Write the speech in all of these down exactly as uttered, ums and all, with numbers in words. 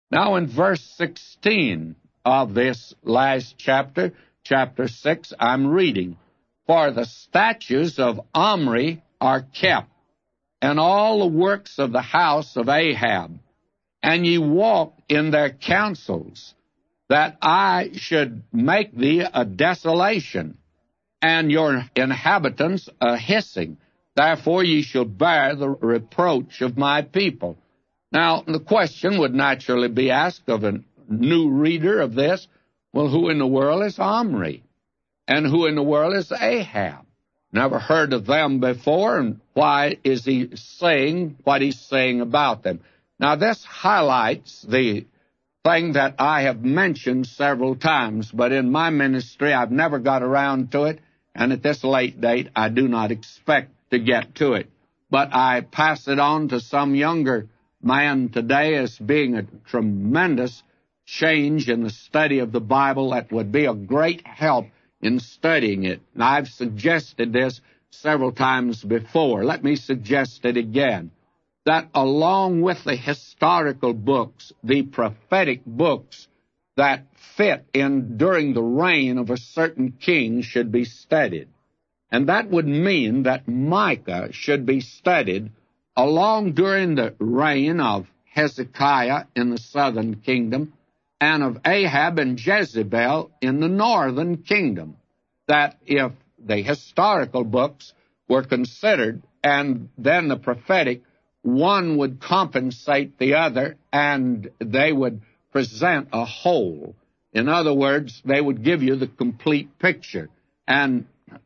Now in verse sixteen of this last chapter, chapter six, I'm reading, "For the statutes of Omri are kept, and all the works of the house of Ahab, and ye walk in their counsels, that I should make thee a desolation, and your inhabitants a hissing. Therefore ye shall bear the reproach of my people." Now, the question would naturally be asked of a new reader of this, well, who in the world is Omri? And who in the world is Ahab? Never heard of them before, and why is he saying what he's saying about them? Now, this highlights the thing that I have mentioned several times, but in my ministry I've never got around to it, and at this late date I do not expect to get to it. But I pass it on to some younger man today as being a tremendous change in the study of the Bible that would be a great help in studying it. And I've suggested this several times before. Let me suggest it again, that along with the historical books, the prophetic books that fit in during the reign of a certain king should be studied. And that would mean that Micah should be studied along during the reign of Hezekiah in the southern kingdom and of Ahab and Jezebel in the northern kingdom. That if the historical books were considered and then the prophetic, one would compensate the other and they would present a whole. In other words, they would give you the complete picture. And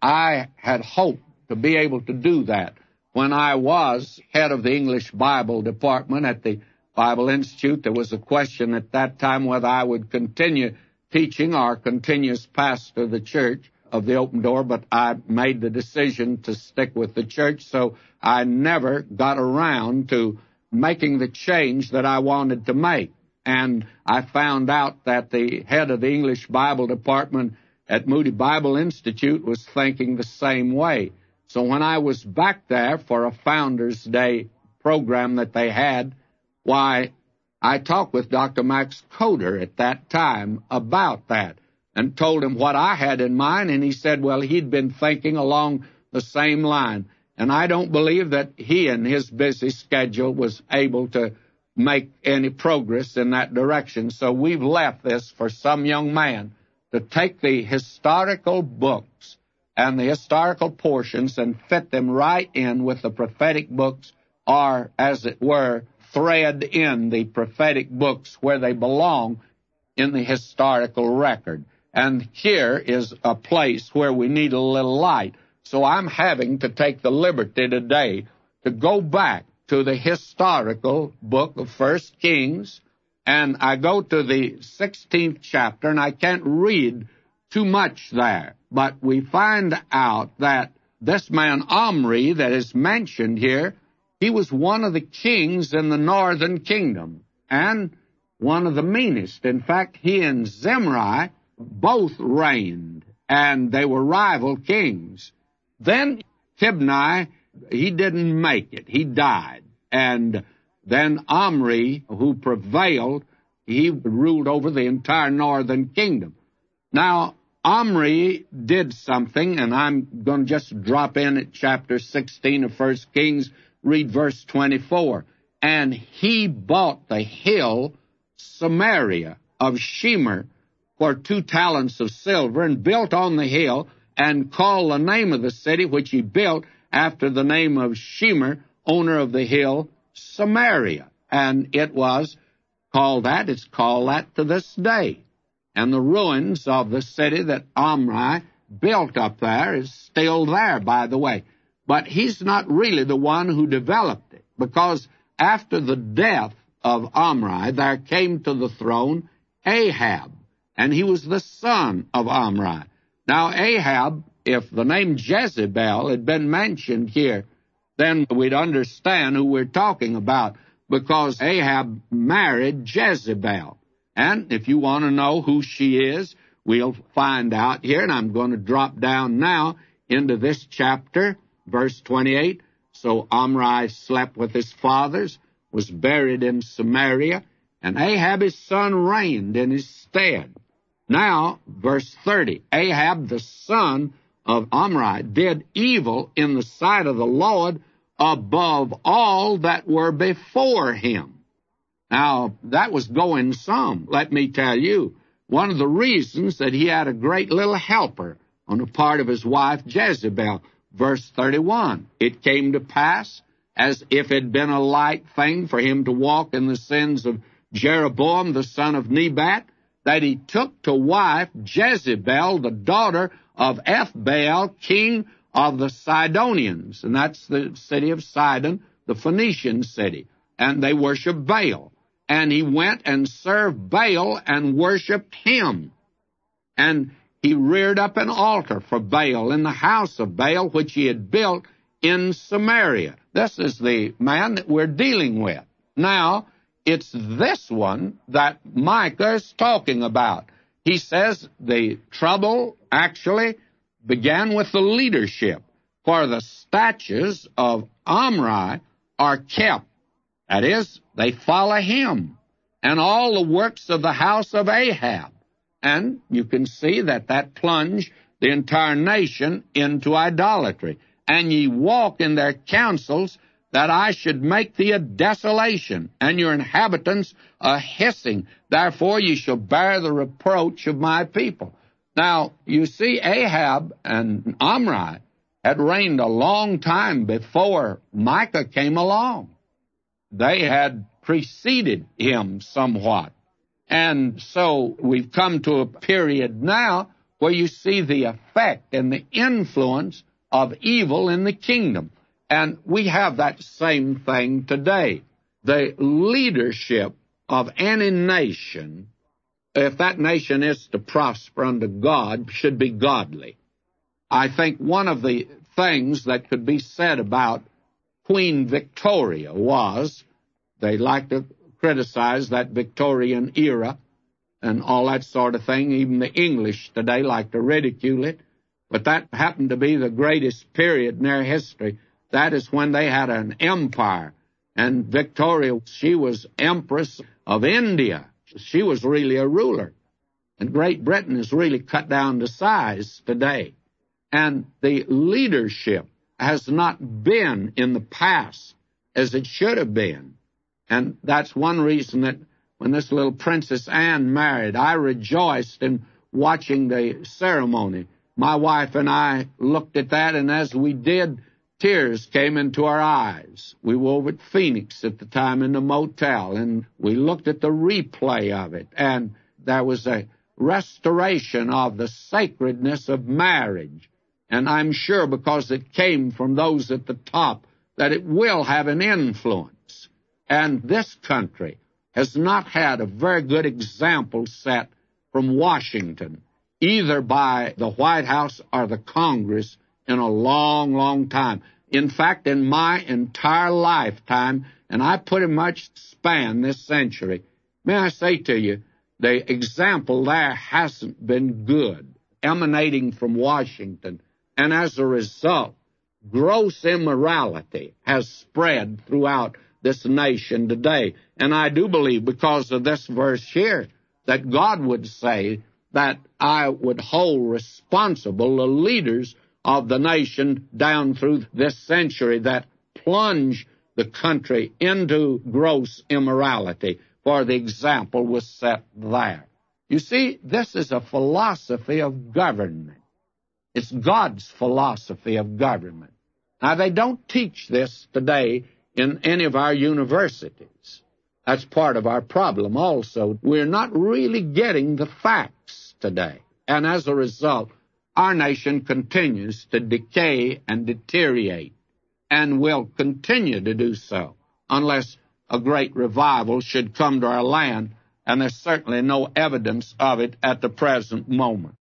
I had hoped to be able to do that. When I was head of the English Bible department at the Bible Institute, there was a question at that time whether I would continue teaching or continue as pastor of the church of the Open Door, but I made the decision to stick with the church, so I never got around to making the change that I wanted to make. And I found out that the head of the English Bible department at Moody Bible Institute was thinking the same way. So when I was back there for a Founders Day program that they had, why, I talked with Doctor Max Coder at that time about that and told him what I had in mind, and he said, well, he'd been thinking along the same line. And I don't believe that he in his busy schedule was able to make any progress in that direction. So we've left this for some young man to take the historical books and the historical portions and fit them right in with the prophetic books, or, as it were, thread in the prophetic books where they belong in the historical record. And here is a place where we need a little light. So I'm having to take the liberty today to go back to the historical book of First Kings, and I go to the sixteenth chapter, and I can't read too much there. But we find out that this man Omri that is mentioned here, he was one of the kings in the northern kingdom, and one of the meanest. In fact, he and Zimri both reigned, and they were rival kings. Then Tibni, he didn't make it. He died. And then Omri, who prevailed, he ruled over the entire northern kingdom. Now, Omri did something, and I'm going to just drop in at chapter sixteen of First Kings, read verse twenty-four. And he bought the hill Samaria of Shemer for two talents of silver, and built on the hill, and called the name of the city which he built after the name of Shemer, owner of the hill, Samaria. And it was called that, it's called that to this day. And the ruins of the city that Omri built up there is still there, by the way. But he's not really the one who developed it, because after the death of Omri, there came to the throne Ahab, and he was the son of Omri. Now, Ahab, if the name Jezebel had been mentioned here, then we'd understand who we're talking about, because Ahab married Jezebel. And if you want to know who she is, we'll find out here, and I'm going to drop down now into this chapter, verse twenty-eight. So Omri slept with his fathers, was buried in Samaria, and Ahab his son reigned in his stead. Now, verse thirty, Ahab the son of Omri did evil in the sight of the Lord above all that were before him. Now, that was going some, let me tell you. One of the reasons that he had a great little helper on the part of his wife Jezebel. Verse thirty-one, it came to pass, as if it had been a light thing for him to walk in the sins of Jeroboam the son of Nebat, that he took to wife Jezebel, the daughter of Ethbaal, king of the Sidonians. And that's the city of Sidon, the Phoenician city. And they worship Baal. And he went and served Baal and worshipped him. And he reared up an altar for Baal in the house of Baal, which he had built in Samaria. This is the man that we're dealing with. Now, it's this one that Micah is talking about. He says the trouble actually began with the leadership, for the statutes of Omri are kept. That is, they follow him, and all the works of the house of Ahab. And you can see that that plunged the entire nation into idolatry. And ye walk in their counsels, that I should make thee a desolation, and your inhabitants a hissing. Therefore ye shall bear the reproach of my people. Now, you see, Ahab and Omri had reigned a long time before Micah came along. They had preceded him somewhat. And so we've come to a period now where you see the effect and the influence of evil in the kingdom. And we have that same thing today. The leadership of any nation, if that nation is to prosper under God, should be godly. I think one of the things that could be said about Queen Victoria was, they like to criticize that Victorian era and all that sort of thing. Even the English today like to ridicule it. But that happened to be the greatest period in their history. That is when they had an empire. And Victoria, she was Empress of India. She was really a ruler. And Great Britain is really cut down to size today. And the leadership has not been in the past as it should have been. And that's one reason that when this little Princess Anne married, I rejoiced in watching the ceremony. My wife and I looked at that, and as we did, tears came into our eyes. We were over at Phoenix at the time in the motel, and we looked at the replay of it, and there was a restoration of the sacredness of marriage. And I'm sure because it came from those at the top that it will have an influence. And this country has not had a very good example set from Washington, either by the White House or the Congress, in a long, long time. In fact, in my entire lifetime, and I pretty much span this century, may I say to you, the example there hasn't been good, emanating from Washington. And as a result, gross immorality has spread throughout this nation today. And I do believe, because of this verse here, that God would say that I would hold responsible the leaders of the nation down through this century that plunge the country into gross immorality, for the example was set there. You see, this is a philosophy of government. It's God's philosophy of government. Now, they don't teach this today in any of our universities. That's part of our problem also. We're not really getting the facts today. And as a result, our nation continues to decay and deteriorate, and will continue to do so unless a great revival should come to our land, and there's certainly no evidence of it at the present moment.